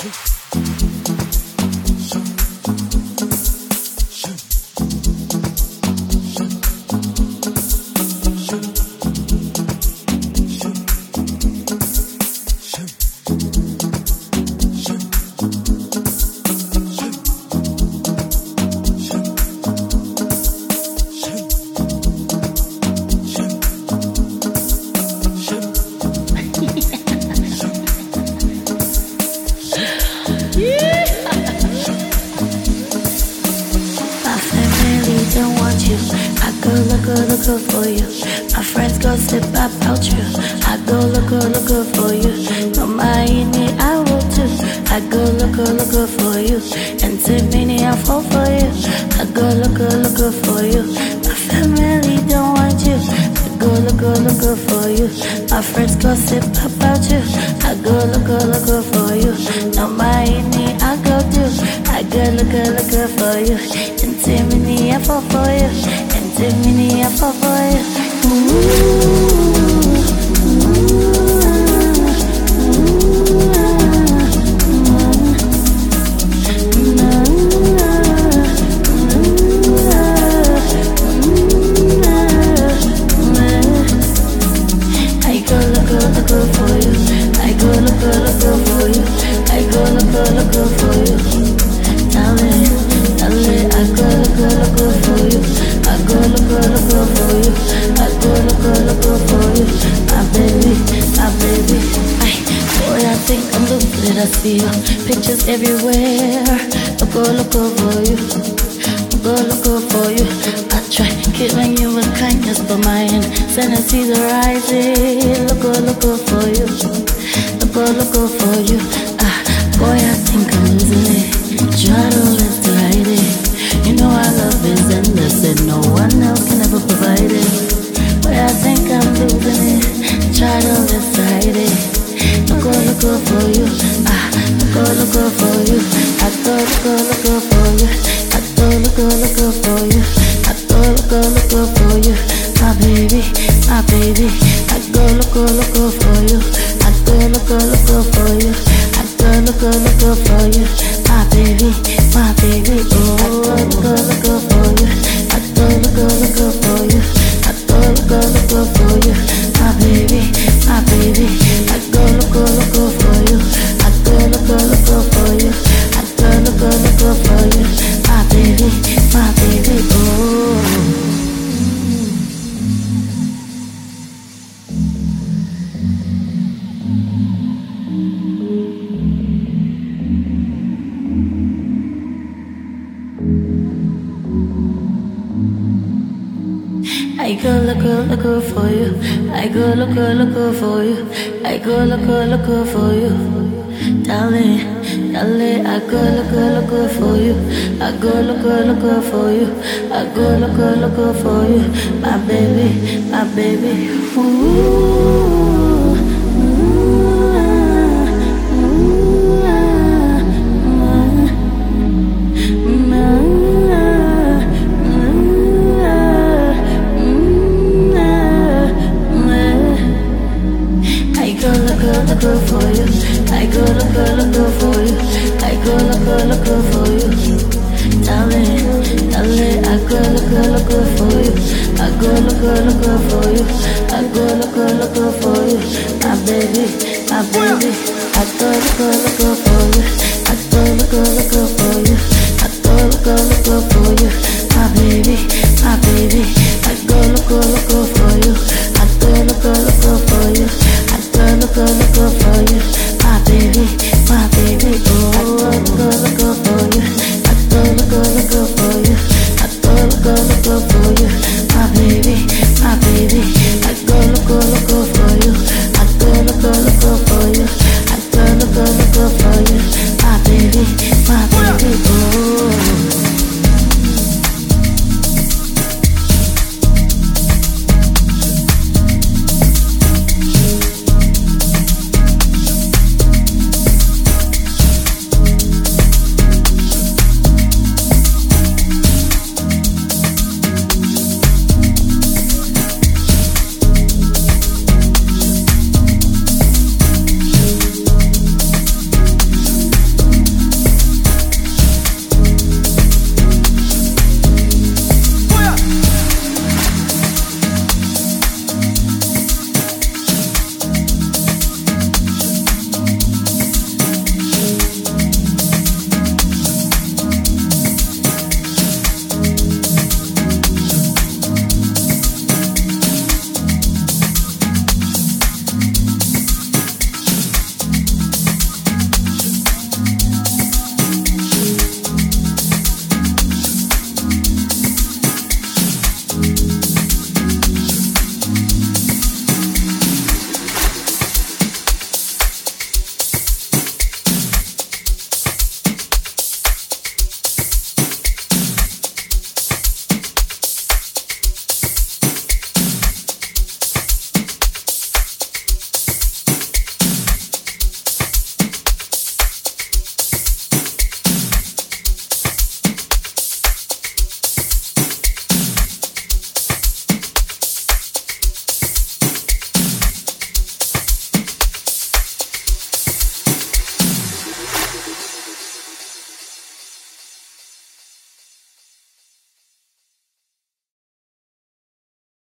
looking for you. My friends gossip about you. I go looking for you. No mind I will too. I go looking for you. And to many I fall for you. I go looking for you. My family don't want you. I go looking for you. My friends gossip about you. I go looking for you. No mind I go do. I go looking for you. And to many I fall for you. And to many I fall for you. I see you, pictures everywhere. I go looking for you, I go looking for you. I try killing you with kindness, but my insanity's rising. Looking for you, looking for you. Boy, I think I'm losing it. Try to live to hide it. You know our love is endless, and no one else can ever provide it. Boy, I think I'm losing it. Try to live to hide it. Looking for you, looking for you. I go looking for you. I go looking for you. I go looking for you. My baby, my baby. I go looking for you. I go looking for you. I go looking for you. My baby, my baby. Oh, I go looking for you. I go looking for you. I go looking for you. My baby, my baby. I go looking for you. I go looking for you. I go looking for you. My baby, my baby. Oh. I go looking for you. I go looking for you. I go looking for you. Darling, darling, I go looking for you. I go looking for you. I go looking for you. My baby, my baby. Ooh. Looking for you, I go looking for you, I go looking for you, darling, darling, I go looking for you, I go looking for you, I go looking for you, my baby, I go looking for you, I go looking for you, I go looking for you, my baby, my baby.